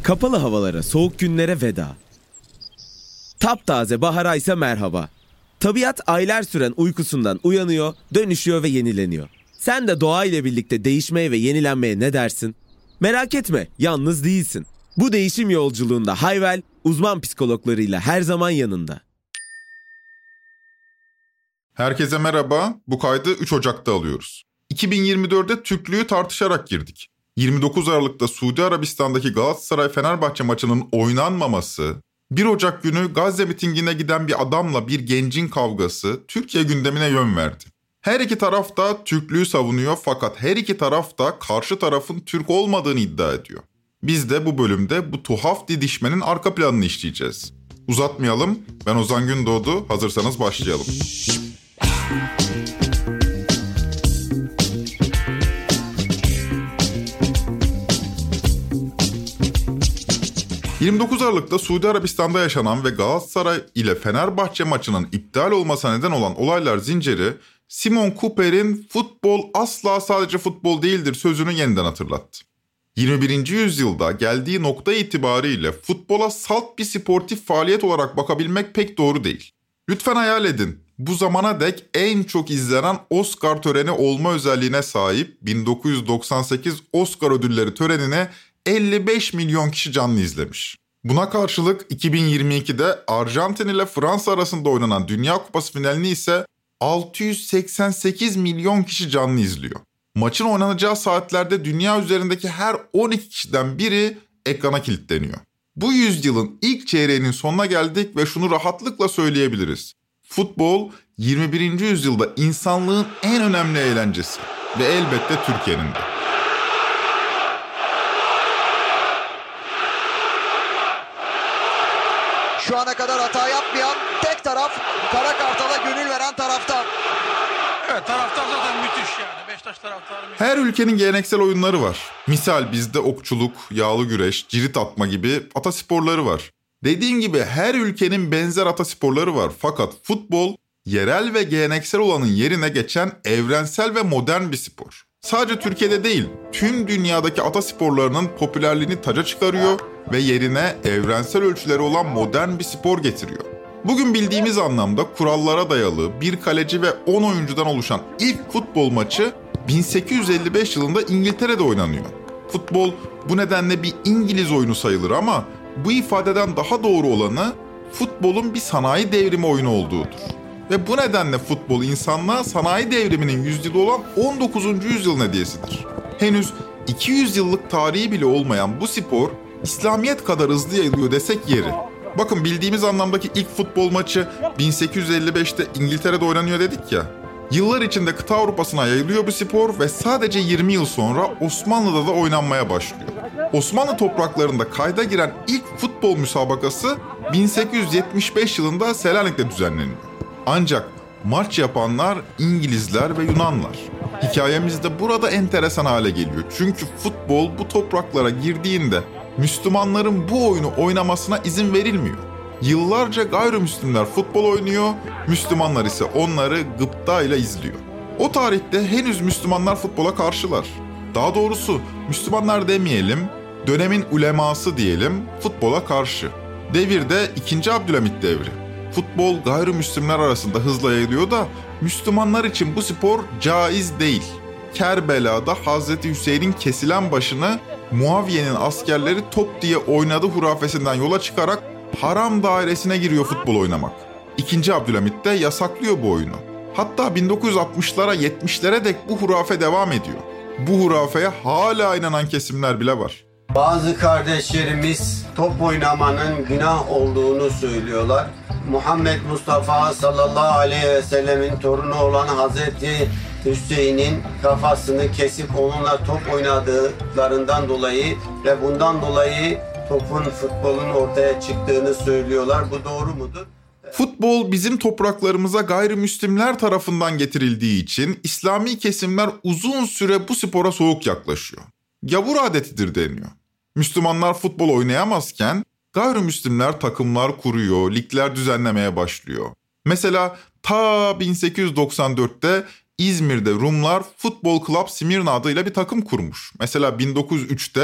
Kapalı havalara, soğuk günlere veda. Taptaze bahara ise merhaba. Tabiat aylar süren uykusundan uyanıyor, dönüşüyor ve yenileniyor. Sen de doğa ile birlikte değişmeye ve yenilenmeye ne dersin? Merak etme, yalnız değilsin. Bu değişim yolculuğunda Hayvel, uzman psikologlarıyla her zaman yanında. Herkese merhaba, bu kaydı 3 Ocak'ta alıyoruz. 2024'de Türklüğü tartışarak girdik. 29 Aralık'ta Suudi Arabistan'daki Galatasaray-Fenerbahçe maçının oynanmaması, 1 Ocak günü Gazze mitingine giden bir adamla bir gencin kavgası Türkiye gündemine yön verdi. Her iki taraf da Türklüğü savunuyor fakat her iki taraf da karşı tarafın Türk olmadığını iddia ediyor. Biz de bu bölümde bu tuhaf didişmenin arka planını işleyeceğiz. Uzatmayalım, ben Ozan Gündoğdu, hazırsanız başlayalım. 29 Aralık'ta Suudi Arabistan'da yaşanan ve Galatasaray ile Fenerbahçe maçının iptal olmasına neden olan olaylar zinciri, Simon Cooper'in "futbol asla sadece futbol değildir" sözünü yeniden hatırlattı. 21. yüzyılda geldiği nokta itibariyle futbola salt bir sportif faaliyet olarak bakabilmek pek doğru değil. Lütfen hayal edin, bu zamana dek en çok izlenen Oscar töreni olma özelliğine sahip 1998 Oscar ödülleri törenine 55 milyon kişi canlı izlemiş. Buna karşılık 2022'de Arjantin ile Fransa arasında oynanan Dünya Kupası finalini ise 688 milyon kişi canlı izliyor. Maçın oynanacağı saatlerde dünya üzerindeki her 12 kişiden biri ekrana kilitleniyor. Bu yüzyılın ilk çeyreğinin sonuna geldik ve şunu rahatlıkla söyleyebiliriz. Futbol 21. yüzyılda insanlığın en önemli eğlencesi ve elbette Türkiye'nin de. Şu ana kadar hata yapmayan tek taraf, Kara Kartal'a gönül veren taraftar. Evet, taraftar zaten müthiş yani. Beşiktaş taraftarı müthiş. Her ülkenin geleneksel oyunları var. Misal bizde okçuluk, yağlı güreş, cirit atma gibi atasporları var. Dediğim gibi her ülkenin benzer atasporları var. Fakat futbol yerel ve geleneksel olanın yerine geçen evrensel ve modern bir spor. Sadece Türkiye'de değil, tüm dünyadaki atasporlarının popülerliğini taca çıkarıyor ve yerine evrensel ölçüleri olan modern bir spor getiriyor. Bugün bildiğimiz anlamda kurallara dayalı bir kaleci ve 10 oyuncudan oluşan ilk futbol maçı 1855 yılında İngiltere'de oynanıyor. Futbol bu nedenle bir İngiliz oyunu sayılır ama bu ifadeden daha doğru olanı futbolun bir sanayi devrimi oyunu olduğudur. Ve bu nedenle futbol insanlığa sanayi devriminin yüzyılı olan 19. yüzyılın hediyesidir. Henüz 200 yıllık tarihi bile olmayan bu spor İslamiyet kadar hızlı yayılıyor desek yeri. Bakın bildiğimiz anlamdaki ilk futbol maçı 1855'te İngiltere'de oynanıyor dedik ya. Yıllar içinde kıta Avrupa'sına yayılıyor bu spor ve sadece 20 yıl sonra Osmanlı'da da oynanmaya başlıyor. Osmanlı topraklarında kayda giren ilk futbol müsabakası 1875 yılında Selanik'te düzenleniyor. Ancak maç yapanlar İngilizler ve Yunanlar. Hikayemiz de burada enteresan hale geliyor. Çünkü futbol bu topraklara girdiğinde Müslümanların bu oyunu oynamasına izin verilmiyor. Yıllarca gayrimüslimler futbol oynuyor, Müslümanlar ise onları gıptayla izliyor. O tarihte henüz Müslümanlar futbola karşılar. Daha doğrusu Müslümanlar demeyelim, dönemin uleması diyelim, futbola karşı. Devir de 2. Abdülhamit devri. Futbol gayrimüslimler arasında hızla yayılıyor da Müslümanlar için bu spor caiz değil. Kerbela'da Hazreti Hüseyin'in kesilen başını Muaviye'nin askerleri top diye oynadı hurafesinden yola çıkarak haram dairesine giriyor futbol oynamak. 2. Abdülhamit de yasaklıyor bu oyunu. Hatta 1960'lara 70'lere dek bu hurafe devam ediyor. Bu hurafeye hala inanan kesimler bile var. Bazı kardeşlerimiz top oynamanın günah olduğunu söylüyorlar. Muhammed Mustafa sallallahu aleyhi ve sellemin torunu olan Hazreti Hüseyin'in kafasını kesip onunla top oynadıklarından dolayı ve bundan dolayı futbolun ortaya çıktığını söylüyorlar. Bu doğru mudur? Futbol bizim topraklarımıza gayrimüslimler tarafından getirildiği için İslami kesimler uzun süre bu spora soğuk yaklaşıyor. Gavur adetidir deniyor. Müslümanlar futbol oynayamazken gayrimüslimler takımlar kuruyor, ligler düzenlemeye başlıyor. Mesela ta 1894'te İzmir'de Rumlar Futbol Club Simirna adıyla bir takım kurmuş. Mesela 1903'te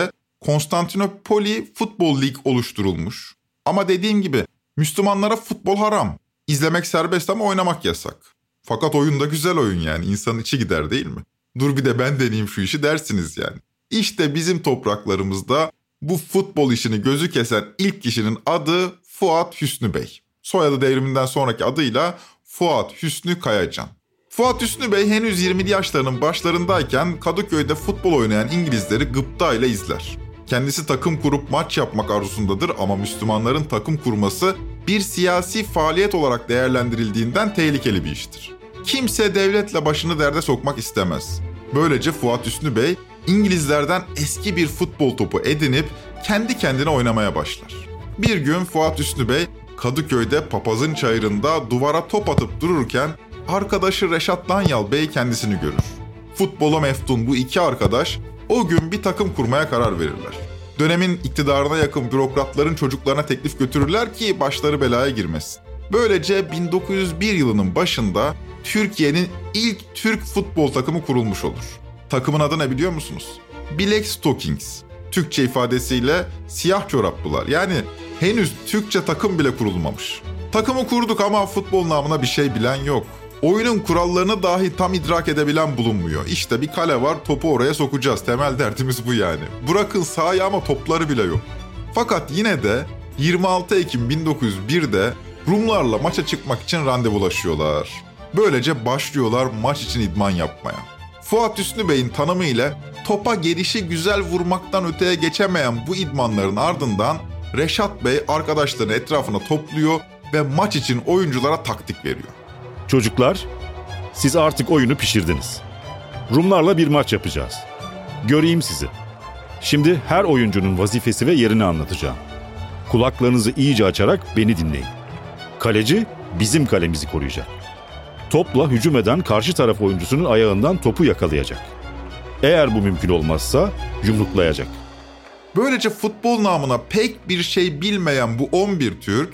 Konstantinopoli Futbol Lig oluşturulmuş. Ama dediğim gibi Müslümanlara futbol haram. İzlemek serbest ama oynamak yasak. Fakat oyun da güzel oyun yani. İnsanın içi gider değil mi? Dur bir de ben deneyeyim şu işi dersiniz yani. İşte bizim topraklarımızda bu futbol işini gözü kesen ilk kişinin adı Fuat Hüsnü Bey. Soyadı devriminden sonraki adıyla Fuat Hüsnü Kayacan. Fuat Hüsnü Bey henüz 20'li yaşlarının başlarındayken Kadıköy'de futbol oynayan İngilizleri gıptayla izler. Kendisi takım kurup maç yapmak arzusundadır ama Müslümanların takım kurması bir siyasi faaliyet olarak değerlendirildiğinden tehlikeli bir iştir. Kimse devletle başını derde sokmak istemez. Böylece Fuat Hüsnü Bey İngilizlerden eski bir futbol topu edinip kendi kendine oynamaya başlar. Bir gün Fuat Hüsnü Bey Kadıköy'de Papazın Çayırı'nda duvara top atıp dururken arkadaşı Reşat Danyal Bey kendisini görür. Futbola meftun bu iki arkadaş o gün bir takım kurmaya karar verirler. Dönemin iktidarına yakın bürokratların çocuklarına teklif götürürler ki başları belaya girmesin. Böylece 1901 yılının başında Türkiye'nin ilk Türk futbol takımı kurulmuş olur. Takımın adı ne biliyor musunuz? Black Stockings. Türkçe ifadesiyle siyah çoraplılar. Yani henüz Türkçe takım bile kurulmamış. Takımı kurduk ama futbol namına bir şey bilen yok. Oyunun kurallarını dahi tam idrak edebilen bulunmuyor. İşte bir kale var, topu oraya sokacağız. Temel derdimiz bu yani. Bırakın sahayı ama topları bile yok. Fakat yine de 26 Ekim 1901'de Rumlarla maça çıkmak için randevulaşıyorlar. Böylece başlıyorlar maç için idman yapmaya. Fuat Hüsnü Bey'in tanımı ile topa gelişi güzel vurmaktan öteye geçemeyen bu idmanların ardından Reşat Bey arkadaşlarını etrafına topluyor ve maç için oyunculara taktik veriyor. Çocuklar, siz artık oyunu pişirdiniz. Rumlarla bir maç yapacağız. Göreyim sizi. Şimdi her oyuncunun vazifesi ve yerini anlatacağım. Kulaklarınızı iyice açarak beni dinleyin. Kaleci bizim kalemizi koruyacak. Topla hücum eden karşı taraf oyuncusunun ayağından topu yakalayacak. Eğer bu mümkün olmazsa yumruklayacak. Böylece futbol namına pek bir şey bilmeyen bu 11 Türk,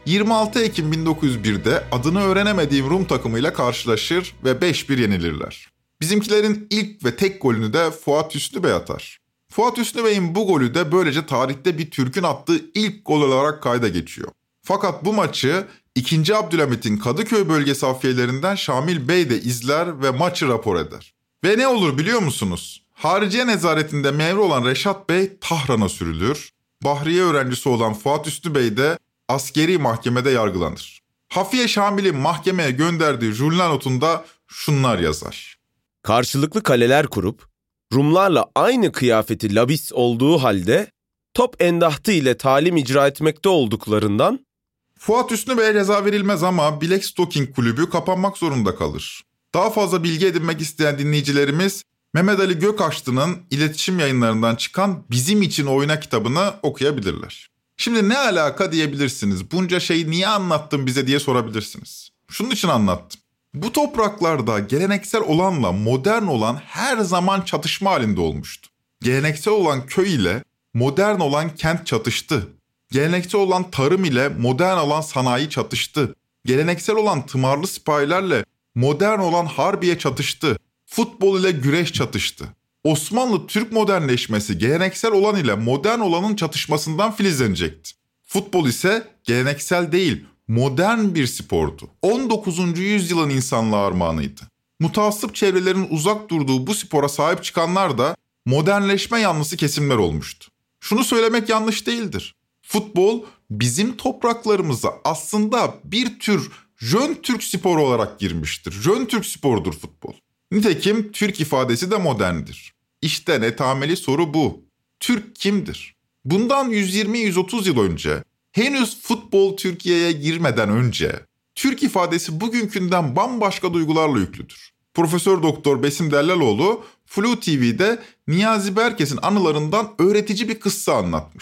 26 Ekim 1901'de adını öğrenemediğim Rum takımıyla karşılaşır ve 5-1 yenilirler. Bizimkilerin ilk ve tek golünü de Fuat Hüsnü Bey atar. Fuat Hüsnü Bey'in bu golü de böylece tarihte bir Türk'ün attığı ilk gol olarak kayda geçiyor. Fakat bu maçı 2. Abdülhamit'in Kadıköy bölgesi hafiyelerinden Şamil Bey de izler ve maçı rapor eder. Ve ne olur biliyor musunuz? Hariciye nezaretinde memur olan Reşat Bey Tahran'a sürülür. Bahriye öğrencisi olan Fuat Hüsnü Bey de askeri mahkemede yargılanır. Hafiye Şamil'in mahkemeye gönderdiği jurnal notunda şunlar yazar. Karşılıklı kaleler kurup Rumlarla aynı kıyafeti labis olduğu halde top endahtı ile talim icra etmekte olduklarından Fuat Hüsnü Bey'e ceza verilmez ama Black Stocking kulübü kapanmak zorunda kalır. Daha fazla bilgi edinmek isteyen dinleyicilerimiz Mehmet Ali Gökaçlı'nın iletişim yayınlarından çıkan Bizim İçin Oyna kitabını okuyabilirler. Şimdi ne alaka diyebilirsiniz, bunca şeyi niye anlattın bize diye sorabilirsiniz. Şunun için anlattım. Bu topraklarda geleneksel olanla modern olan her zaman çatışma halinde olmuştu. Geleneksel olan köy ile modern olan kent çatıştı. Geleneksel olan tarım ile modern olan sanayi çatıştı. Geleneksel olan tımarlı sipahilerle modern olan harbiye çatıştı. Futbol ile güreş çatıştı. Osmanlı Türk modernleşmesi geleneksel olan ile modern olanın çatışmasından filizlenecekti. Futbol ise geleneksel değil, modern bir spordu. 19. yüzyılın insanlığı armağanıydı. Mutaassıp çevrelerin uzak durduğu bu spora sahip çıkanlar da modernleşme yanlısı kesimler olmuştu. Şunu söylemek yanlış değildir. Futbol bizim topraklarımıza aslında bir tür Jön Türk sporu olarak girmiştir. Jön Türk sporudur futbol. Nitekim Türk ifadesi de moderndir. İşte netameli soru bu. Türk kimdir? Bundan 120-130 yıl önce, henüz futbol Türkiye'ye girmeden önce, Türk ifadesi bugünkünden bambaşka duygularla yüklüdür. Profesör Doktor Besim Dellaloğlu, Flu TV'de Niyazi Berkes'in anılarından öğretici bir kıssa anlatmış.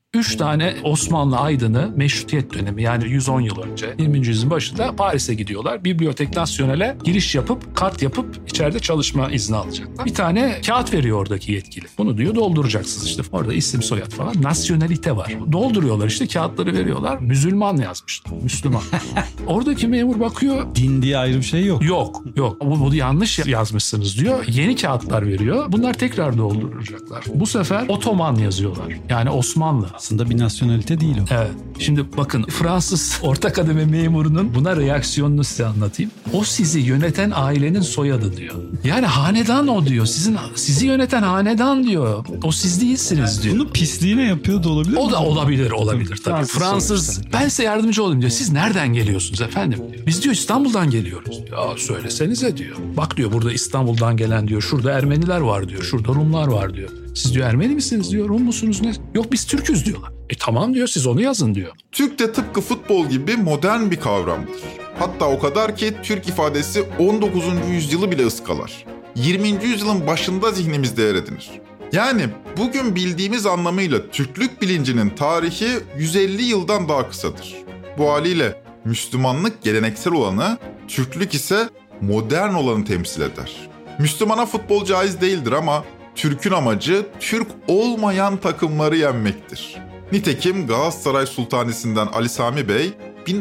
3 tane Osmanlı aydını meşrutiyet dönemi yani 110 yıl önce 20. yüzyılın başında Paris'e gidiyorlar. Bibliotek Nasyonel'e giriş yapıp kart yapıp içeride çalışma izni alacaklar. Bir tane kağıt veriyor oradaki yetkili. Bunu diyor dolduracaksınız işte. Orada isim soyad falan. Nasyonalite var. Dolduruyorlar işte kağıtları veriyorlar. Müslüman yazmışlar. Müslüman. Oradaki memur bakıyor. Din diye ayrı bir şey yok. Yok. Bu yanlış yazmışsınız diyor. Yeni kağıtlar veriyor. Bunlar tekrar dolduracaklar. Bu sefer Otoman yazıyorlar. Yani Osmanlı. Aslında bir nasyonalite değil o. Evet. Şimdi bakın Fransız orta kademe memurunun buna reaksiyonunu size anlatayım. O sizi yöneten ailenin soyadı diyor. Yani hanedan o diyor. Sizi yöneten hanedan diyor. O siz değilsiniz diyor. Bunu pisliğine yapıyor da olabilir mi? O da olabilir tabii. Fransız ben size yardımcı olayım diyor. Siz nereden geliyorsunuz efendim? Biz diyor İstanbul'dan geliyoruz. Ya söylesenize diyor. Bak diyor burada İstanbul'dan gelen diyor. Şurada Ermeniler var diyor. Şurada Rumlar var diyor. Siz diyor Ermeni misiniz diyor. Rum musunuz ne? Yok biz Türk'üz diyorlar. Tamam diyor siz onu yazın diyor. Türk de tıpkı futbol gibi modern bir kavramdır. Hatta o kadar ki Türk ifadesi 19. yüzyılı bile ıskalar. 20. yüzyılın başında zihnimizde yer edinir. Yani bugün bildiğimiz anlamıyla Türklük bilincinin tarihi 150 yıldan daha kısadır. Bu haliyle Müslümanlık geleneksel olanı, Türklük ise modern olanı temsil eder. Müslümana futbol caiz değildir ama Türk'ün amacı Türk olmayan takımları yenmektir. Nitekim Galatasaray Sultanisi'nden Ali Sami Bey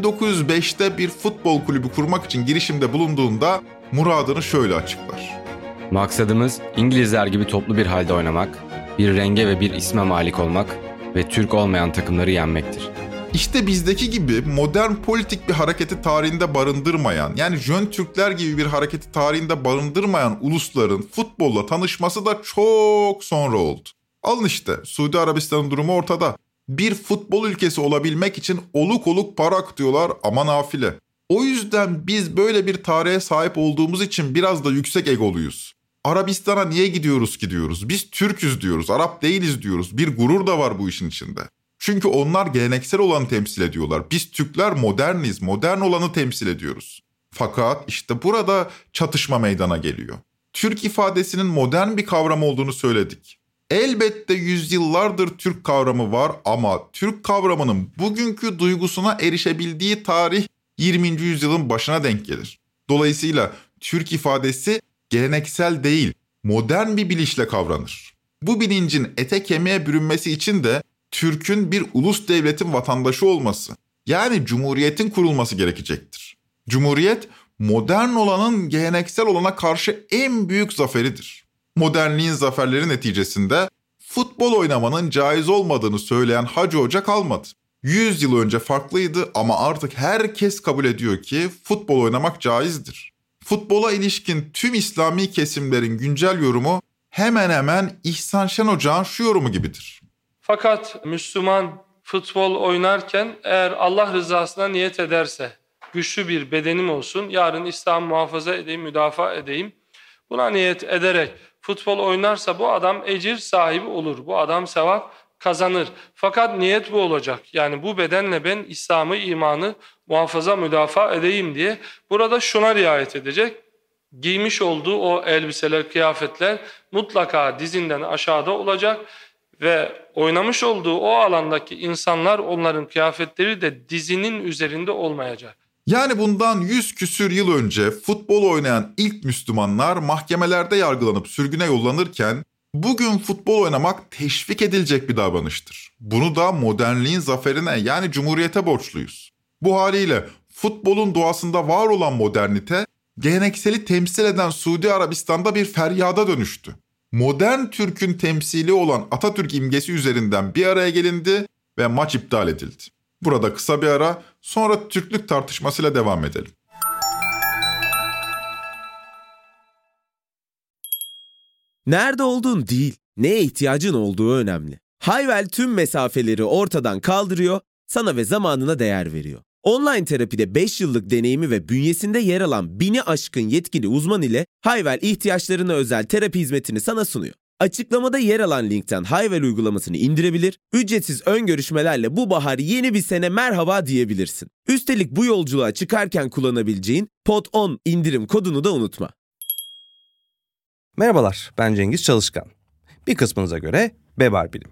1905'te bir futbol kulübü kurmak için girişimde bulunduğunda muradını şöyle açıklar. Maksadımız İngilizler gibi toplu bir halde oynamak, bir renge ve bir isme malik olmak ve Türk olmayan takımları yenmektir. İşte bizdeki gibi modern politik bir hareketi tarihinde barındırmayan, yani Jön Türkler gibi bir hareketi tarihinde barındırmayan ulusların futbolla tanışması da çok sonra oldu. Alın işte Suudi Arabistan'ın durumu ortada. Bir futbol ülkesi olabilmek için oluk oluk para akıtıyorlar ama nafile. O yüzden biz böyle bir tarihe sahip olduğumuz için biraz da yüksek egoluyuz. Arabistan'a niye gidiyoruz ki diyoruz. Biz Türk'üz diyoruz, Arap değiliz diyoruz. Bir gurur da var bu işin içinde. Çünkü onlar geleneksel olanı temsil ediyorlar. Biz Türkler moderniz, modern olanı temsil ediyoruz. Fakat işte burada çatışma meydana geliyor. Türk ifadesinin modern bir kavram olduğunu söyledik. Elbette yüzyıllardır Türk kavramı var ama Türk kavramının bugünkü duygusuna erişebildiği tarih 20. yüzyılın başına denk gelir. Dolayısıyla Türk ifadesi geleneksel değil, modern bir bilinçle kavranır. Bu bilincin ete kemiğe bürünmesi için de Türk'ün bir ulus devletin vatandaşı olması, yani cumhuriyetin kurulması gerekecektir. Cumhuriyet, modern olanın geleneksel olana karşı en büyük zaferidir. Modernliğin zaferleri neticesinde futbol oynamanın caiz olmadığını söyleyen Hacı Hoca kalmadı. 100 yıl önce farklıydı ama artık herkes kabul ediyor ki futbol oynamak caizdir. Futbola ilişkin tüm İslami kesimlerin güncel yorumu hemen hemen İhsan Şen Hoca'nın şu yorumu gibidir. Fakat Müslüman futbol oynarken eğer Allah rızasına niyet ederse, güçlü bir bedenim olsun, yarın İslam'ı muhafaza edeyim, müdafaa edeyim. Buna niyet ederek futbol oynarsa bu adam ecir sahibi olur, bu adam sevap kazanır. Fakat niyet bu olacak. Yani bu bedenle ben İslam'ı, imanı muhafaza, müdafaa edeyim diye burada şuna riayet edecek. Giymiş olduğu o elbiseler, kıyafetler mutlaka dizinden aşağıda olacak ve oynamış olduğu o alandaki insanlar, onların kıyafetleri de dizinin üzerinde olmayacak. Yani bundan 100 küsür yıl önce futbol oynayan ilk Müslümanlar mahkemelerde yargılanıp sürgüne yollanırken bugün futbol oynamak teşvik edilecek bir davranıştır. Bunu da modernliğin zaferine, yani cumhuriyete borçluyuz. Bu haliyle futbolun doğasında var olan modernite, gelenekseli temsil eden Suudi Arabistan'da bir feryada dönüştü. Modern Türk'ün temsili olan Atatürk imgesi üzerinden bir araya gelindi ve maç iptal edildi. Burada kısa bir ara, sonra Türklük tartışmasıyla devam edelim. Nerede olduğun değil, neye ihtiyacın olduğu önemli. Hayvel tüm mesafeleri ortadan kaldırıyor, sana ve zamanına değer veriyor. Online terapide 5 yıllık deneyimi ve bünyesinde yer alan 1000'i aşkın yetkili uzman ile Hayvel ihtiyaçlarına özel terapi hizmetini sana sunuyor. Açıklamada yer alan linkten Hayvel uygulamasını indirebilir, ücretsiz ön görüşmelerle bu bahar yeni bir sene merhaba diyebilirsin. Üstelik bu yolculuğa çıkarken kullanabileceğin POD10 indirim kodunu da unutma. Merhabalar, ben Cengiz Çalışkan. Bir kısmınıza göre Bebar Bilim.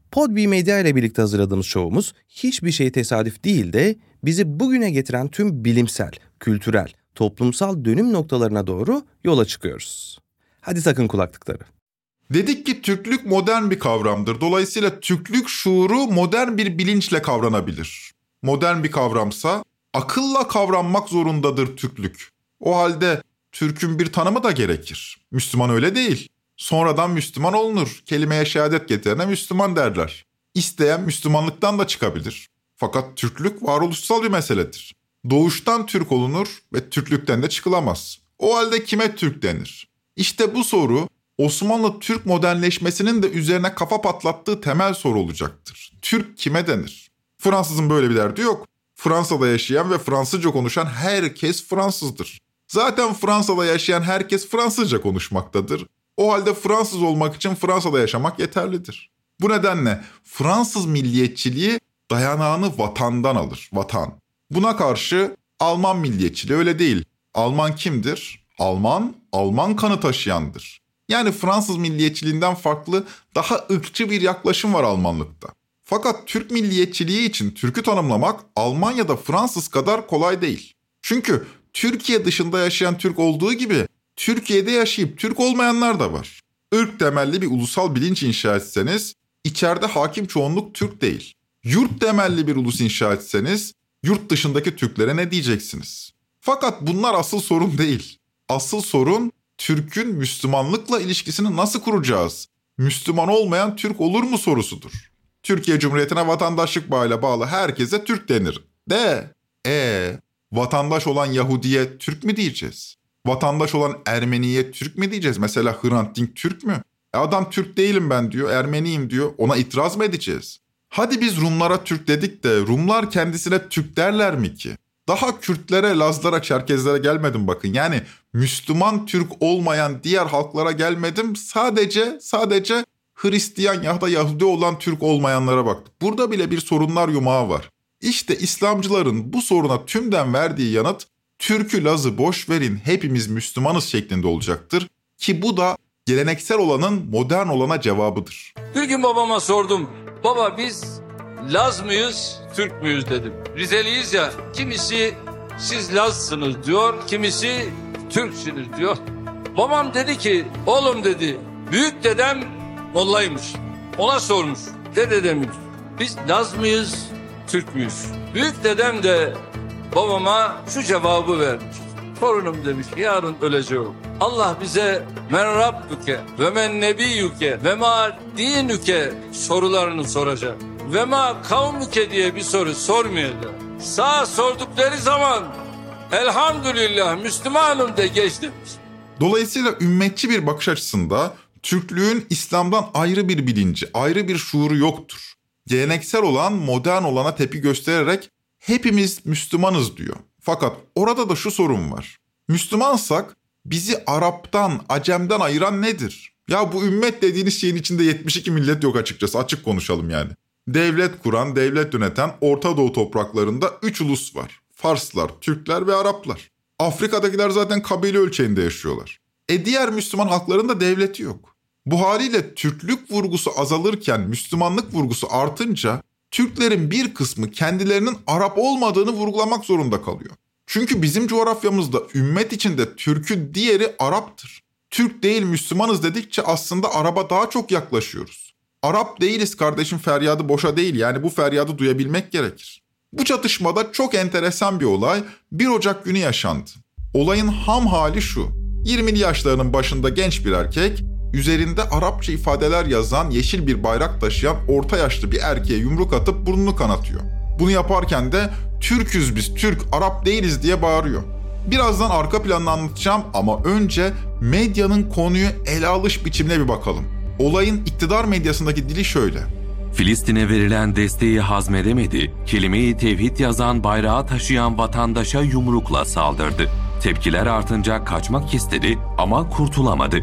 Podbi Medya ile birlikte hazırladığımız şovumuz hiçbir şey tesadüf değil de bizi bugüne getiren tüm bilimsel, kültürel, toplumsal dönüm noktalarına doğru yola çıkıyoruz. Hadi takın kulaklıkları. Dedik ki Türklük modern bir kavramdır. Dolayısıyla Türklük şuuru modern bir bilinçle kavranabilir. Modern bir kavramsa akılla kavranmak zorundadır Türklük. O halde Türk'ün bir tanımı da gerekir. Müslüman öyle değil. Sonradan Müslüman olunur. Kelimeye şehadet getirene Müslüman derler. İsteyen Müslümanlıktan da çıkabilir. Fakat Türklük varoluşsal bir meseledir. Doğuştan Türk olunur ve Türklükten de çıkılamaz. O halde kime Türk denir? İşte bu soru Osmanlı Türk modernleşmesinin de üzerine kafa patlattığı temel soru olacaktır. Türk kime denir? Fransızın böyle bir derdi yok. Fransa'da yaşayan ve Fransızca konuşan herkes Fransızdır. Zaten Fransa'da yaşayan herkes Fransızca konuşmaktadır. O halde Fransız olmak için Fransa'da yaşamak yeterlidir. Bu nedenle Fransız milliyetçiliği dayanağını vatandan alır, vatan. Buna karşı Alman milliyetçiliği öyle değil. Alman kimdir? Alman kanı taşıyandır. Yani Fransız milliyetçiliğinden farklı daha ırkçı bir yaklaşım var Almanlıkta. Fakat Türk milliyetçiliği için Türk'ü tanımlamak Alman ya da Fransız kadar kolay değil. Çünkü Türkiye dışında yaşayan Türk olduğu gibi Türkiye'de yaşayıp Türk olmayanlar da var. Irk temelli bir ulusal bilinç inşa etseniz içeride hakim çoğunluk Türk değil. Yurt temelli bir ulus inşa etseniz yurt dışındaki Türklere ne diyeceksiniz? Fakat bunlar asıl sorun değil. Asıl sorun Türk'ün Müslümanlıkla ilişkisini nasıl kuracağız? Müslüman olmayan Türk olur mu sorusudur. Türkiye Cumhuriyeti'ne vatandaşlık bağıyla bağlı herkese Türk denir. Vatandaş olan Yahudi'ye Türk mü diyeceğiz? Vatandaş olan Ermeni'ye Türk mü diyeceğiz? Mesela Hrant Dink Türk mü? Adam Türk değilim ben diyor, Ermeniyim diyor. Ona itiraz mı edeceğiz? Hadi biz Rumlara Türk dedik de Rumlar kendisine Türk derler mi ki? Daha Kürtlere, Lazlara, Çerkezlere gelmedim bakın. Yani Müslüman Türk olmayan diğer halklara gelmedim. Sadece Hristiyan ya da Yahudi olan Türk olmayanlara baktım. Burada bile bir sorunlar yumağı var. İşte İslamcıların bu soruna tümden verdiği yanıt Türk'ü Laz'ı boş verin hepimiz Müslümanız şeklinde olacaktır. Ki bu da geleneksel olanın modern olana cevabıdır. Bir gün babama sordum. Baba biz Laz mıyız, Türk müyüz dedim. Rizeliyiz ya, kimisi siz Lazsınız diyor, kimisi Türksünüz diyor. Babam dedi ki, oğlum dedi, büyük dedem mollaymış. Ona sormuş, dede demiş, biz Laz mıyız, Türk müyüz? Büyük dedem de babama şu cevabı vermiş. Torunum demiş, yarın öleceğim. Allah bize men rabbuke ve men nebiyyuke ve ma dinüke sorularını soracak. Ve ma kavmuke diye bir soru sormayacak. Sağ sordukları zaman elhamdülillah Müslümanım de geç demiş. Dolayısıyla ümmetçi bir bakış açısında Türklüğün İslam'dan ayrı bir bilinci, ayrı bir şuuru yoktur. Geleneksel olan modern olana tepki göstererek hepimiz Müslümanız diyor. Fakat orada da şu sorun var. Müslümansak bizi Arap'tan, Acem'den ayıran nedir? Ya bu ümmet dediğiniz şeyin içinde 72 millet yok açıkçası. Açık konuşalım yani. Devlet kuran, devlet yöneten Orta Doğu topraklarında 3 ulus var. Farslar, Türkler ve Araplar. Afrika'dakiler zaten kabile ölçeğinde yaşıyorlar. Diğer Müslüman halkların da devleti yok. Bu haliyle Türklük vurgusu azalırken Müslümanlık vurgusu artınca Türklerin bir kısmı kendilerinin Arap olmadığını vurgulamak zorunda kalıyor. Çünkü bizim coğrafyamızda ümmet içinde Türk'ün diğeri Arap'tır. Türk değil Müslümanız dedikçe aslında Arap'a daha çok yaklaşıyoruz. Arap değiliz kardeşim feryadı boşa değil, yani bu feryadı duyabilmek gerekir. Bu çatışmada çok enteresan bir olay 1 Ocak günü yaşandı. Olayın ham hali şu: 20'li yaşlarının başında genç bir erkek, üzerinde Arapça ifadeler yazan yeşil bir bayrak taşıyan orta yaşlı bir erkeğe yumruk atıp burnunu kanatıyor. Bunu yaparken de Türk'üz biz, Türk, Arap değiliz diye bağırıyor. Birazdan arka planını anlatacağım ama önce medyanın konuyu ele alış biçimine bir bakalım. Olayın iktidar medyasındaki dili şöyle. Filistin'e verilen desteği hazmedemedi, kelime-i tevhid yazan bayrağı taşıyan vatandaşa yumrukla saldırdı. Tepkiler artınca kaçmak istedi ama kurtulamadı.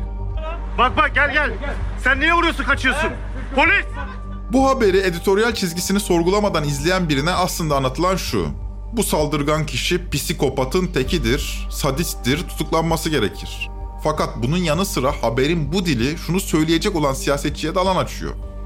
Bak gel. Sen niye vuruyorsun, kaçıyorsun? Polis! Bu haberi editoryal çizgisini sorgulamadan izleyen birine aslında anlatılan şu: bu saldırgan kişi psikopatın tekidir, sadisttir, tutuklanması gerekir. Fakat bunun yanı sıra haberin bu dili şunu söyleyecek olan siyasetçiye de alan açıyor.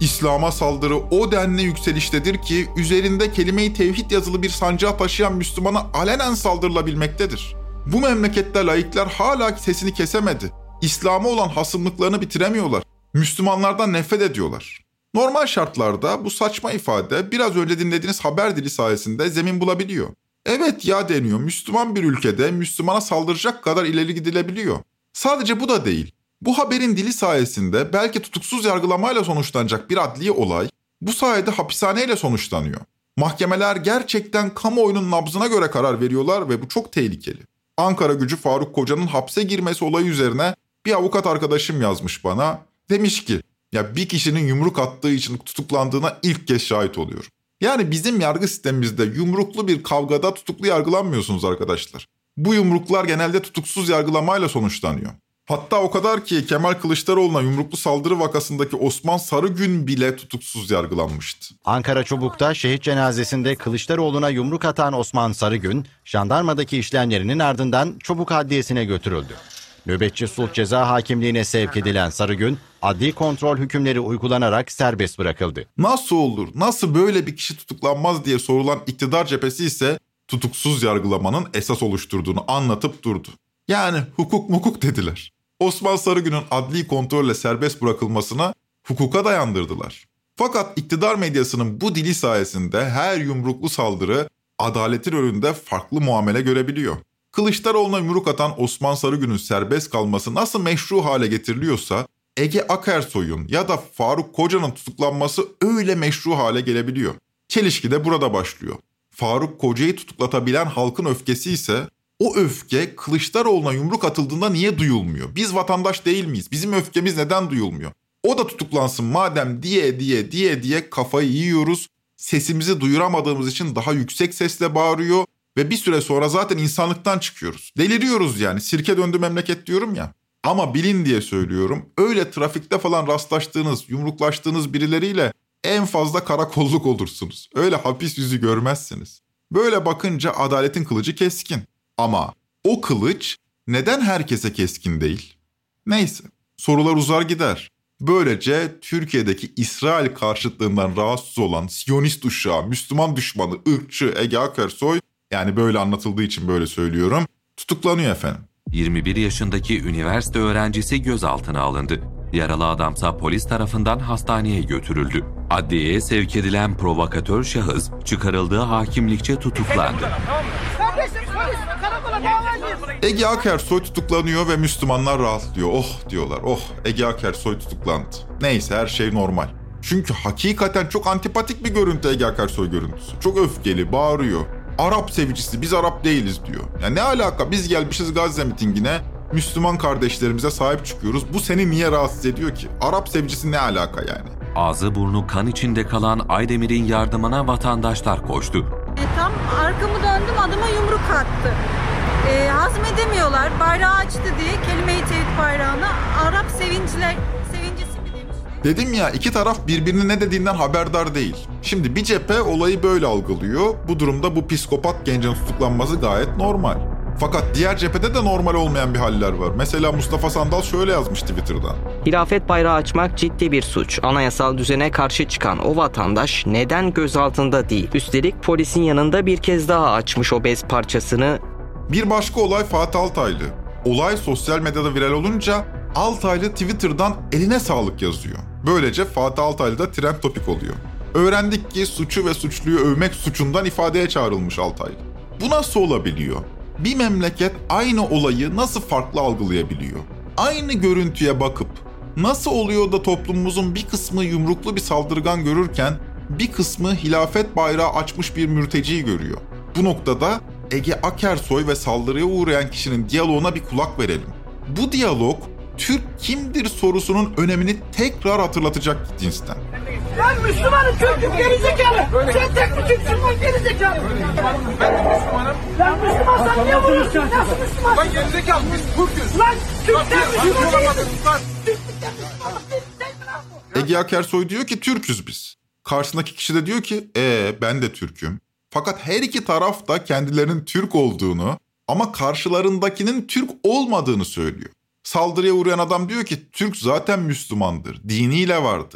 İslam'a saldırı o denli yükseliştedir ki üzerinde kelime-i tevhid yazılı bir sancağı taşıyan Müslümana alenen saldırılabilmektedir. Bu memlekette laikler hala sesini kesemedi. İslam'a olan hasımlıklarını bitiremiyorlar. Müslümanlardan nefret ediyorlar. Normal şartlarda bu saçma ifade biraz önce dinlediğiniz haber dili sayesinde zemin bulabiliyor. Evet ya deniyor, Müslüman bir ülkede Müslümana saldıracak kadar ileri gidilebiliyor. Sadece bu da değil. Bu haberin dili sayesinde belki tutuksuz yargılamayla sonuçlanacak bir adli olay bu sayede hapishaneyle sonuçlanıyor. Mahkemeler gerçekten kamuoyunun nabzına göre karar veriyorlar ve bu çok tehlikeli. Ankara Gücü Faruk Koca'nın hapse girmesi olayı üzerine bir avukat arkadaşım yazmış bana. Demiş ki ya bir kişinin yumruk attığı için tutuklandığına ilk kez şahit oluyorum. Yani bizim yargı sistemimizde yumruklu bir kavgada tutuklu yargılanmıyorsunuz arkadaşlar. Bu yumruklar genelde tutuksuz yargılamayla sonuçlanıyor. Hatta o kadar ki Kemal Kılıçdaroğlu'na yumruklu saldırı vakasındaki Osman Sarıgün bile tutuksuz yargılanmıştı. Ankara Çubuk'ta şehit cenazesinde Kılıçdaroğlu'na yumruk atan Osman Sarıgün, jandarmadaki işlemlerinin ardından Çubuk Adliyesi'ne götürüldü. Nöbetçi sulh ceza hakimliğine sevk edilen Sarıgün, adli kontrol hükümleri uygulanarak serbest bırakıldı. Nasıl olur, nasıl böyle bir kişi tutuklanmaz diye sorulan iktidar cephesi ise tutuksuz yargılamanın esas oluşturduğunu anlatıp durdu. Yani hukuk dediler. Osman Sarıgün'ün adli kontrolle serbest bırakılmasına hukuka dayandırdılar. Fakat iktidar medyasının bu dili sayesinde her yumruklu saldırı adaletin önünde farklı muamele görebiliyor. Kılıçdaroğlu'na yumruk atan Osman Sarıgün'ün serbest kalması nasıl meşru hale getiriliyorsa Ege Akersoy'un ya da Faruk Koca'nın tutuklanması öyle meşru hale gelebiliyor. Çelişki de burada başlıyor. Faruk Koca'yı tutuklatabilen halkın öfkesi ise o öfke Kılıçdaroğlu'na yumruk atıldığında niye duyulmuyor? Biz vatandaş değil miyiz? Bizim öfkemiz neden duyulmuyor? O da tutuklansın madem diye kafayı yiyoruz. Sesimizi duyuramadığımız için daha yüksek sesle bağırıyor ve bir süre sonra zaten insanlıktan çıkıyoruz. Deliriyoruz yani. Sirke döndü memleket diyorum ya. Ama bilin diye söylüyorum. Öyle trafikte falan rastlaştığınız, yumruklaştığınız birileriyle en fazla karakolluk olursunuz. Öyle hapis yüzü görmezsiniz. Böyle bakınca adaletin kılıcı keskin. Ama o kılıç neden herkese keskin değil? Neyse, sorular uzar gider. Böylece Türkiye'deki İsrail karşıtlığından rahatsız olan Siyonist uşağı, Müslüman düşmanı, ırkçı Ege Akersoy, yani böyle anlatıldığı için böyle söylüyorum, tutuklanıyor efendim. 21 yaşındaki üniversite öğrencisi gözaltına alındı. Yaralı adamsa polis tarafından hastaneye götürüldü. Adliyeye sevk edilen provokatör şahıs çıkarıldığı hakimlikçe tutuklandı. Ege Akersoy tutuklanıyor ve Müslümanlar rahatlıyor. Oh diyorlar, oh Ege Akersoy tutuklandı. Neyse her şey normal. Çünkü hakikaten çok antipatik bir görüntü Ege Akersoy görüntüsü. Çok öfkeli, bağırıyor. Arap sevicisi, biz Arap değiliz diyor. Ya ne alaka, biz gelmişiz Gazze mitingine, Müslüman kardeşlerimize sahip çıkıyoruz. Bu seni niye rahatsız ediyor ki? Arap sevicisi ne alaka yani? Ağzı burnu kan içinde kalan Aydemir'in yardımına vatandaşlar koştu. Tam arkamı döndüm, adama yumruk attı. Hazmedemiyorlar, bayrağı açtı diye kelime-i tevhid bayrağına Arap sevincisi mi demiş. Dedim ya, iki taraf birbirinin ne dediğinden haberdar değil. Şimdi bir cephe olayı böyle algılıyor. Bu durumda bu psikopat gencin tutuklanması gayet normal. Fakat diğer cephede de normal olmayan bir haller var. Mesela Mustafa Sandal şöyle yazmış Twitter'dan. Hilafet bayrağı açmak ciddi bir suç. Anayasal düzene karşı çıkan o vatandaş neden gözaltında değil? Üstelik polisin yanında bir kez daha açmış o bez parçasını. Bir başka olay Fatih Altaylı. Olay sosyal medyada viral olunca Altaylı Twitter'dan eline sağlık yazıyor. Böylece Fatih Altaylı da trend topik oluyor. Öğrendik ki suçu ve suçluyu övmek suçundan ifadeye çağrılmış Altaylı. Bu nasıl olabiliyor? Bir memleket aynı olayı nasıl farklı algılayabiliyor? Aynı görüntüye bakıp nasıl oluyor da toplumumuzun bir kısmı yumruklu bir saldırgan görürken bir kısmı hilafet bayrağı açmış bir mürteciyi görüyor? Bu noktada Ege Akersoy ve saldırıya uğrayan kişinin diyaloğuna bir kulak verelim. Bu diyalog Türk kimdir sorusunun önemini tekrar hatırlatacak cinsten. Ben Müslümanım, Türk'üm, gerizekalı. Sen tek mi Türksün lan, gerizekalı? Ben de Müslümanım. Lan Müslümansan niye vuruyorsun? Nasıl Müslüman? Ben gerizekalı, biz Türk'üz. Lan Türk'ten Müslüman değiliz. Türk'ten Müslüman değiliz. Ege Akersoy diyor ki Türk'üz biz. Karşısındaki kişi de diyor ki ben de Türk'üm. Fakat her iki taraf da kendilerinin Türk olduğunu ama karşılarındakinin Türk olmadığını söylüyor. Saldırıya uğrayan adam diyor ki Türk zaten Müslümandır, diniyle vardır.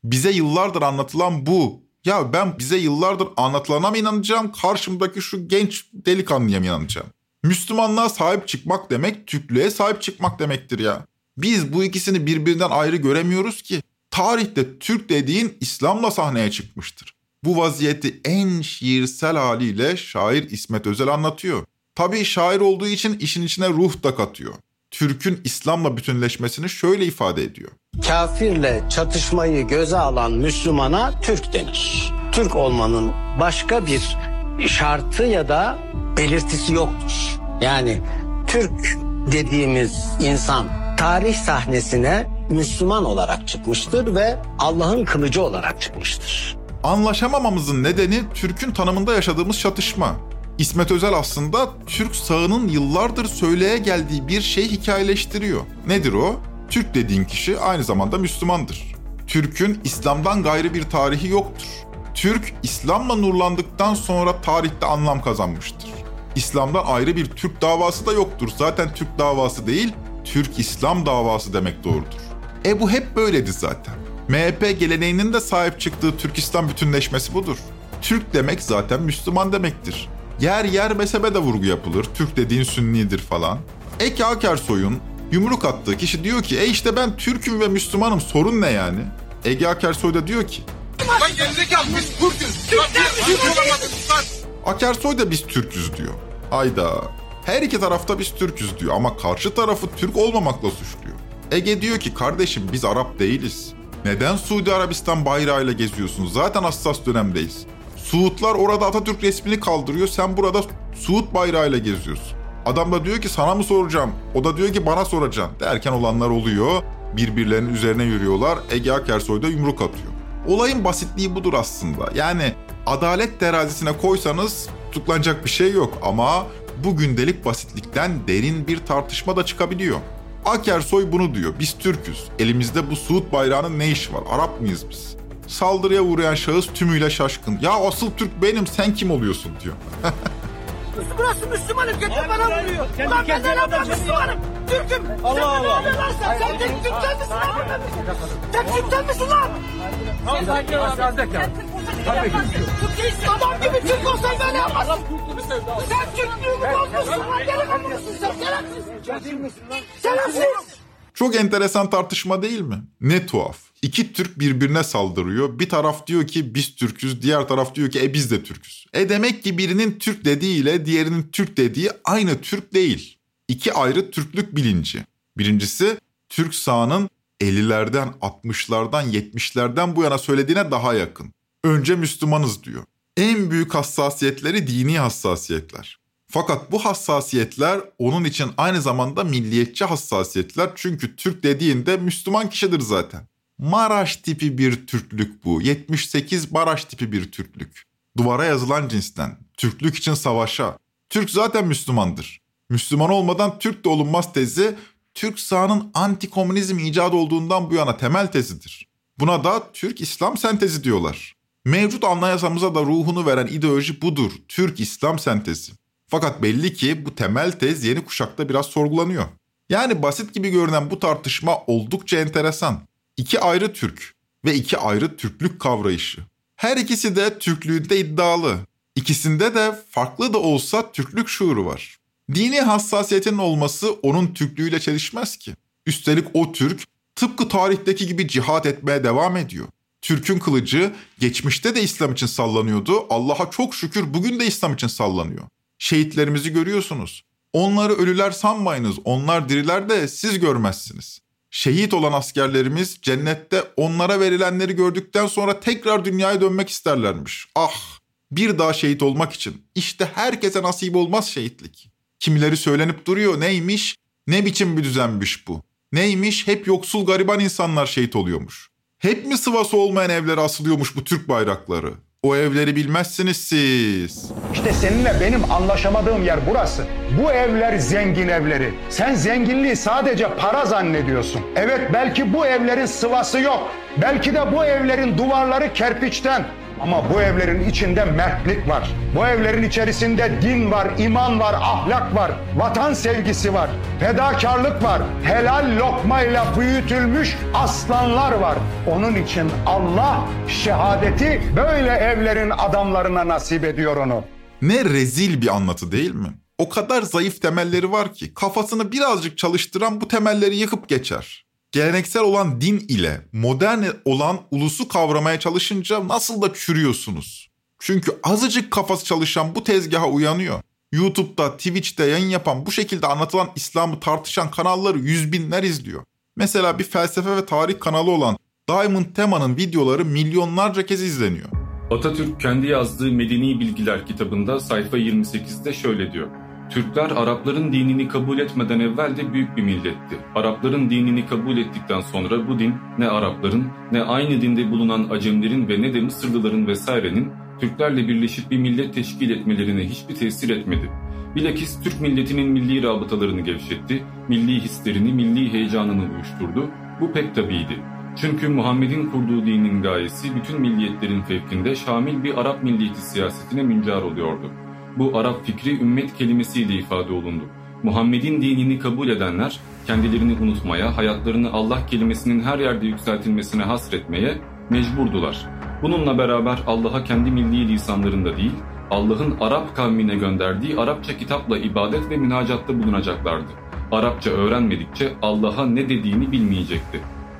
Bize yıllardır anlatılan bu. Ya ben bize yıllardır anlatılana mı inanacağım, karşımdaki şu genç delikanlıya mı inanacağım? Müslümanlığa sahip çıkmak demek, Türklüğe sahip çıkmak demektir ya. Biz bu ikisini birbirinden ayrı göremiyoruz ki. Tarihte Türk dediğin İslam'la sahneye çıkmıştır. Bu vaziyeti en şiirsel haliyle şair İsmet Özel anlatıyor. Tabii şair olduğu için işin içine ruh da katıyor. Türk'ün İslam'la bütünleşmesini şöyle ifade ediyor. Kafirle çatışmayı göze alan Müslümana Türk denir. Türk olmanın başka bir şartı ya da belirtisi yoktur. Yani Türk dediğimiz insan tarih sahnesine Müslüman olarak çıkmıştır ve Allah'ın kılıcı olarak çıkmıştır. Anlaşamamamızın nedeni Türk'ün tanımında yaşadığımız çatışma. İsmet Özel aslında Türk sağının yıllardır söyleye geldiği bir şey hikayeleştiriyor. Nedir o? Türk dediğin kişi aynı zamanda Müslümandır. Türk'ün İslam'dan gayrı bir tarihi yoktur. Türk, İslam'la nurlandıktan sonra tarihte anlam kazanmıştır. İslam'dan ayrı bir Türk davası da yoktur. Zaten Türk davası değil, Türk-İslam davası demek doğrudur. Bu hep böyledi zaten. MHP geleneğinin de sahip çıktığı Türk-İslam bütünleşmesi budur. Türk demek zaten Müslüman demektir. Yer yer mezhebe de vurgu yapılır. Türk dediğin Sünnidir falan. Ege Akersoy'un yumruk attığı kişi diyor ki işte ben Türk'üm ve Müslümanım, sorun ne yani? Ege Akersoy da diyor ki Ben gerizekalı, biz Türk'üz. Akersoy da biz Türk'üz diyor. Hayda. Her iki tarafta biz Türk'üz diyor ama karşı tarafı Türk olmamakla suçluyor. Ege diyor ki kardeşim biz Arap değiliz. Neden Suudi Arabistan bayrağıyla geziyorsun? Zaten hassas dönemdeyiz. Suudlar orada Atatürk resmini kaldırıyor. Sen burada Suud bayrağıyla geziyorsun. Adam da diyor ki sana mı soracağım? O da diyor ki bana soracaksın. Derken olanlar oluyor. Birbirlerinin üzerine yürüyorlar. Ege Akersoy da yumruk atıyor. Olayın basitliği budur aslında. Yani adalet terazisine koysanız tutuklanacak bir şey yok. Ama bu gündelik basitlikten derin bir tartışma da çıkabiliyor. Akersoy bunu diyor. Biz Türk'üz. Elimizde bu Suud bayrağının ne işi var? Arap mıyız biz? Saldırıya uğrayan şahıs tümüyle şaşkın. Ya asıl Türk benim, sen kim oluyorsun diyor. Burası Müslümanım, götür bana vuruyor. Ulan ben de lan Müslümanım, Türk'üm. Allah Allah. Sen tek Türk'ten misin lan? Tek Türk'ten misin lan? Türkiye'yi adam gibi Türk olsan böyle yapmazsın. Sen Türklüğümü bozmuşsun lan, delikanlısın sen, şerefsiz. Çok enteresan tartışma değil mi? Ne tuhaf. İki Türk birbirine saldırıyor. Bir taraf diyor ki biz Türk'üz, diğer taraf diyor ki biz de Türk'üz. Demek ki birinin Türk dediğiyle diğerinin Türk dediği aynı Türk değil. İki ayrı Türklük bilinci. Birincisi Türk sağının 50'lerden, 60'lardan, 70'lerden bu yana söylediğine daha yakın. Önce Müslümanız diyor. En büyük hassasiyetleri dini hassasiyetler. Fakat bu hassasiyetler onun için aynı zamanda milliyetçi hassasiyetler. Çünkü Türk dediğinde Müslüman kişidir zaten. Maraş tipi bir Türklük bu. 78 Maraş tipi bir Türklük. Duvara yazılan cinsten. Türklük için savaşa. Türk zaten Müslümandır. Müslüman olmadan Türk de olunmaz tezi, Türk sağının anti-komünizm icadı olduğundan bu yana temel tezidir. Buna da Türk-İslam sentezi diyorlar. Mevcut anayasamıza da ruhunu veren ideoloji budur. Türk-İslam sentezi. Fakat belli ki bu temel tez yeni kuşakta biraz sorgulanıyor. Yani basit gibi görünen bu tartışma oldukça enteresan. İki ayrı Türk ve iki ayrı Türklük kavrayışı. Her ikisi de Türklüğünde iddialı. İkisinde de farklı da olsa Türklük şuuru var. Dini hassasiyetin olması onun Türklüğüyle çelişmez ki. Üstelik o Türk tıpkı tarihteki gibi cihat etmeye devam ediyor. Türk'ün kılıcı geçmişte de İslam için sallanıyordu. Allah'a çok şükür bugün de İslam için sallanıyor. Şehitlerimizi görüyorsunuz. Onları ölüler sanmayınız. Onlar diriler de siz görmezsiniz. Şehit olan askerlerimiz cennette onlara verilenleri gördükten sonra tekrar dünyaya dönmek isterlermiş. Ah! Bir daha şehit olmak için. İşte herkese nasip olmaz şehitlik. Kimileri söylenip duruyor. Neymiş? Ne biçim bir düzenmiş bu? Neymiş? Hep yoksul gariban insanlar şehit oluyormuş. Hep mi sıvası olmayan evlere asılıyormuş bu Türk bayrakları? O evleri bilmezsiniz siz. İşte seninle benim anlaşamadığım yer burası. Bu evler zengin evleri. Sen zenginliği sadece para zannediyorsun. Evet, belki bu evlerin sıvası yok. Belki de bu evlerin duvarları kerpiçten. Ama bu evlerin içinde mertlik var. Bu evlerin içerisinde din var, iman var, ahlak var, vatan sevgisi var, fedakarlık var, helal lokmayla büyütülmüş aslanlar var. Onun için Allah şehadeti böyle evlerin adamlarına nasip ediyor onu. Ne rezil bir anlatı değil mi? O kadar zayıf temelleri var ki kafasını birazcık çalıştıran bu temelleri yıkıp geçer. Geleneksel olan din ile modern olan ulusu kavramaya çalışınca nasıl da çürüyorsunuz. Çünkü azıcık kafası çalışan bu tezgaha uyanıyor. YouTube'da, Twitch'te yayın yapan, bu şekilde anlatılan İslam'ı tartışan kanalları yüz binler izliyor. Mesela bir felsefe ve tarih kanalı olan Diamond Tema'nın videoları milyonlarca kez izleniyor. Atatürk kendi yazdığı Medeni Bilgiler kitabında sayfa 28'de şöyle diyor. Türkler Arapların dinini kabul etmeden evvel de büyük bir milletti. Arapların dinini kabul ettikten sonra bu din ne Arapların ne aynı dinde bulunan Acemlerin ve ne de Mısırlıların vesairenin Türklerle birleşip bir millet teşkil etmelerine hiçbir tesir etmedi. Bilakis Türk milletinin milli rabıtalarını gevşetti, milli hislerini, milli heyecanını uyuşturdu. Bu pek tabiiydi. Çünkü Muhammed'in kurduğu dinin gayesi bütün milliyetlerin fevkinde şamil bir Arap milliyeti siyasetine müncar oluyordu. Bu Arap fikri ümmet kelimesiyle ifade olundu. Muhammed'in dinini kabul edenler kendilerini unutmaya, hayatlarını Allah kelimesinin her yerde yükseltilmesine hasretmeye mecburdular. Bununla beraber Allah'a kendi milli lisanlarında değil, Allah'ın Arap kavmine gönderdiği Arapça kitapla ibadet ve münacatta bulunacaklardı. Arapça öğrenmedikçe Allah'a ne dediğini bilmeyecekti.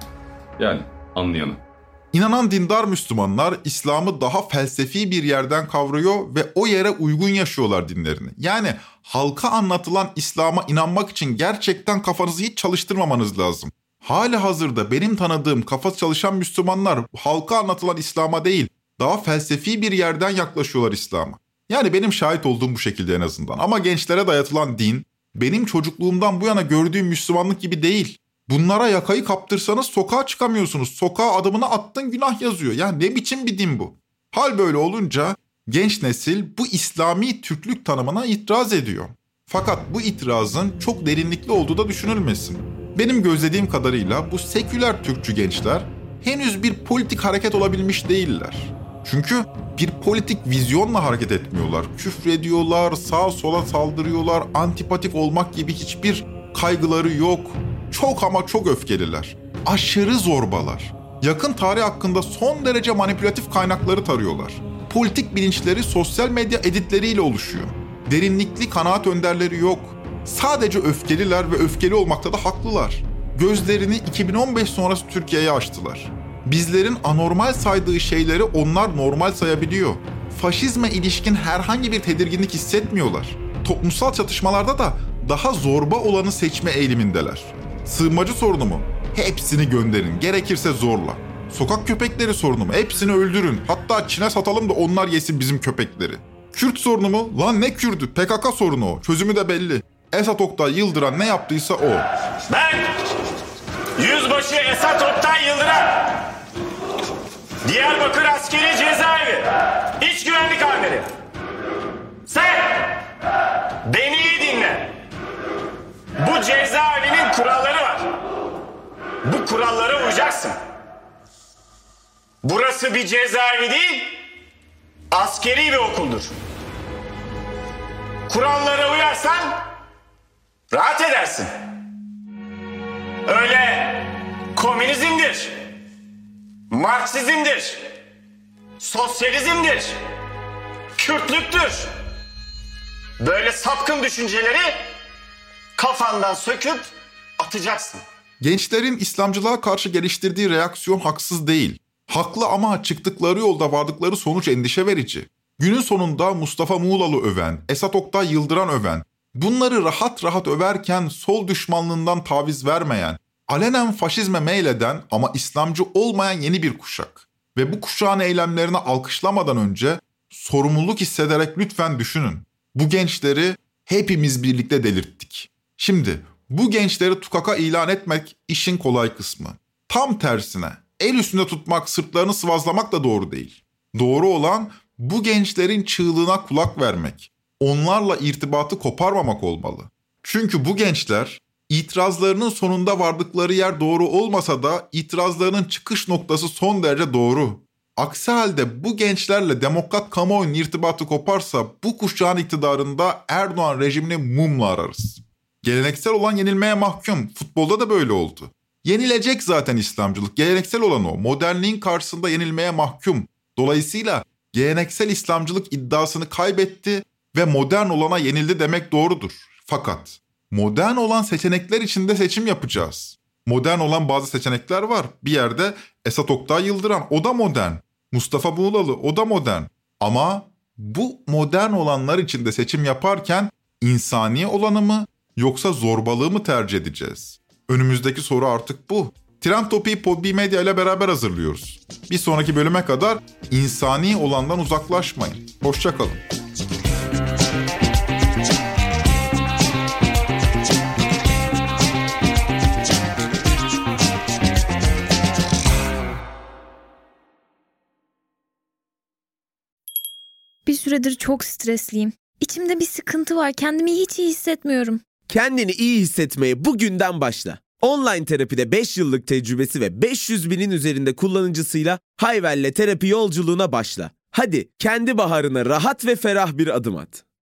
Yani anlayanı. İnanan dindar Müslümanlar İslam'ı daha felsefi bir yerden kavruyor ve o yere uygun yaşıyorlar dinlerini. Yani halka anlatılan İslam'a inanmak için gerçekten kafanızı hiç çalıştırmamanız lazım. Hali hazırda benim tanıdığım kafası çalışan Müslümanlar halka anlatılan İslam'a değil, daha felsefi bir yerden yaklaşıyorlar İslam'a. Yani benim şahit olduğum bu şekilde en azından. Ama gençlere dayatılan din, benim çocukluğumdan bu yana gördüğüm Müslümanlık gibi değil. Bunlara yakayı kaptırsanız sokağa çıkamıyorsunuz. Sokağa adımını attın günah yazıyor. Yani ne biçim bir din bu? Hal böyle olunca genç nesil bu İslami Türklük tanımına itiraz ediyor. Fakat bu itirazın çok derinlikli olduğu da düşünülmesin. Benim gözlediğim kadarıyla bu seküler Türkçü gençler henüz bir politik hareket olabilmiş değiller. Çünkü bir politik vizyonla hareket etmiyorlar. Küfrediyorlar, sağa sola saldırıyorlar, antipatik olmak gibi hiçbir kaygıları yok. Çok ama çok öfkeliler. Aşırı zorbalar. Yakın tarih hakkında son derece manipülatif kaynakları tarıyorlar. Politik bilinçleri sosyal medya editleriyle oluşuyor. Derinlikli kanaat önderleri yok. Sadece öfkeliler ve öfkeli olmakta da haklılar. Gözlerini 2015 sonrası Türkiye'ye açtılar. Bizlerin anormal saydığı şeyleri onlar normal sayabiliyor. Faşizme ilişkin herhangi bir tedirginlik hissetmiyorlar. Toplumsal çatışmalarda da daha zorba olanı seçme eğilimindeler. Sığınmacı sorunu mu? Hepsini gönderin, gerekirse zorla. Sokak köpekleri sorunu mu? Hepsini öldürün. Hatta Çin'e satalım da onlar yesin bizim köpekleri. Kürt sorunu mu? Lan ne Kürdü? PKK sorunu o. Çözümü de belli. Esat Oktay Yıldıran ne yaptıysa o. Ben Yüzbaşı Esat Oktay Yıldıran, Diyarbakır Askeri Cezaevi İç Güvenlik Amiri. Sen beni iyi dinle. Bu cezaevinin kuralları var. Bu kurallara uyacaksın. Burası bir cezaevi değil, askeri bir okuldur. Kurallara uyarsan rahat edersin. Öyle komünizmdir, Marksizmdir, sosyalizmdir, Kürtlüktür. Böyle sapkın düşünceleri kafandan söküp atacaksın. Gençlerin İslamcılığa karşı geliştirdiği reaksiyon haksız değil. Haklı ama çıktıkları yolda vardıkları sonuç endişe verici. Günün sonunda Mustafa Muğlalı öven, Esat Oktay Yıldıran öven, bunları rahat rahat överken sol düşmanlığından taviz vermeyen, alenen faşizme meyleden ama İslamcı olmayan yeni bir kuşak. Ve bu kuşağın eylemlerini alkışlamadan önce sorumluluk hissederek lütfen düşünün. Bu gençleri hepimiz birlikte delirttik. Şimdi bu gençleri tukaka ilan etmek işin kolay kısmı. Tam tersine el üstünde tutmak, sırtlarını sıvazlamak da doğru değil. Doğru olan bu gençlerin çığlığına kulak vermek. Onlarla irtibatı koparmamak olmalı. Çünkü bu gençler itirazlarının sonunda vardıkları yer doğru olmasa da itirazlarının çıkış noktası son derece doğru. Aksi halde bu gençlerle demokrat kamuoyunun irtibatı koparsa bu kuşağın iktidarında Erdoğan rejimini mumla ararız. Geleneksel olan yenilmeye mahkum. Futbolda da böyle oldu. Yenilecek zaten İslamcılık. Geleneksel olan o. Modernliğin karşısında yenilmeye mahkum. Dolayısıyla geleneksel İslamcılık iddiasını kaybetti ve modern olana yenildi demek doğrudur. Fakat modern olan seçenekler içinde seçim yapacağız. Modern olan bazı seçenekler var. Bir yerde Esat Oktay Yıldıran, o da modern. Mustafa Buğlalı, o da modern. Ama bu modern olanlar içinde seçim yaparken insani olanı mı yoksa zorbalığı mı tercih edeceğiz? Önümüzdeki soru artık bu. Trend Topi'yi Podbi Medya ile beraber hazırlıyoruz. Bir sonraki bölüme kadar insani olandan uzaklaşmayın. Hoşça kalın. Bir süredir çok stresliyim. İçimde bir sıkıntı var. Kendimi hiç iyi hissetmiyorum. Kendini iyi hissetmeye bugünden başla. Online terapide 5 yıllık tecrübesi ve 500 binin üzerinde kullanıcısıyla Hayvel'le terapi yolculuğuna başla. Hadi kendi baharına rahat ve ferah bir adım at.